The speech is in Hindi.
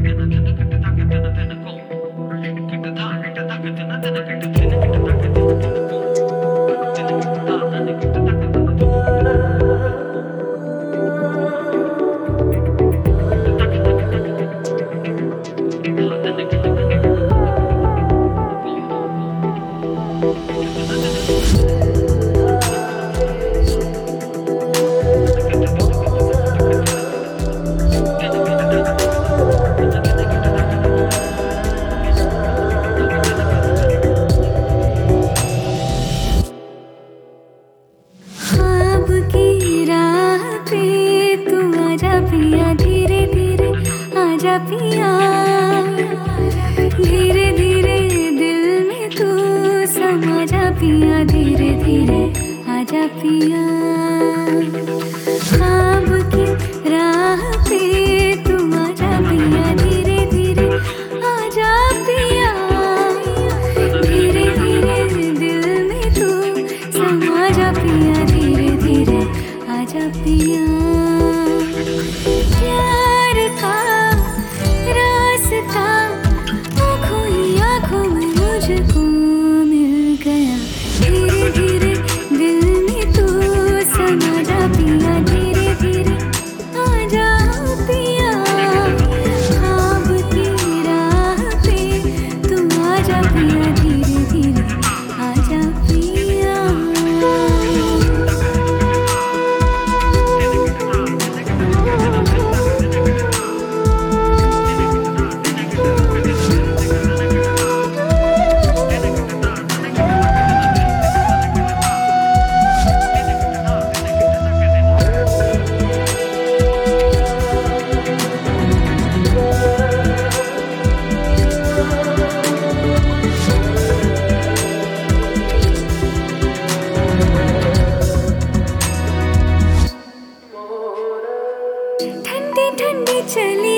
पिया धीरे धीरे आजा पिया, धीरे धीरे दिल में तू समा जा पिया, धीरे धीरे आजा पिया। ख्वाब की राह पे तू आजा पिया, धीरे धीरे आजा पिया, धीरे धीरे दिल में तू समा जा पिया, धीरे धीरे आजा पिया। प्यार का रास्ता आँखों ही आँखों में मुझको मिल गया, धीरे धीरे दिल में तू समा जा पिया, धीरे धीरे आजा पिया। ख्वाब की राह पे तू आजा पिया, धीरे धीरे आजा पिया। ठंडी ठंडी चली